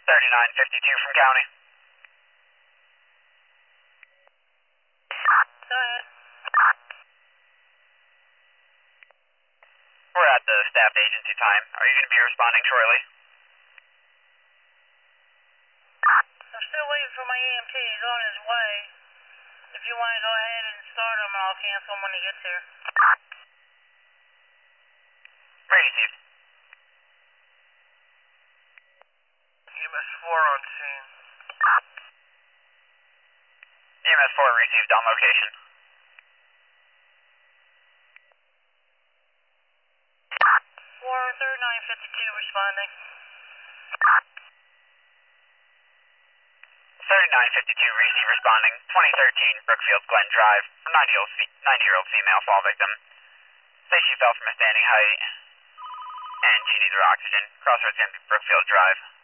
3952 from County. Go ahead. We're at the staffed agency time. Are you going to be responding shortly? I'm still waiting for my EMT. He's on his way. If you want to go ahead and start him, I'll cancel him when he gets here. Received. EMS 4 on scene. EMS 4 received on location. 3952 responding. 3952 receive responding. 2013 Brookfield Glen Drive. 90-year-old female fall victim. Say she fell from a standing height and she needs her oxygen. Crossroads in Brookfield Drive.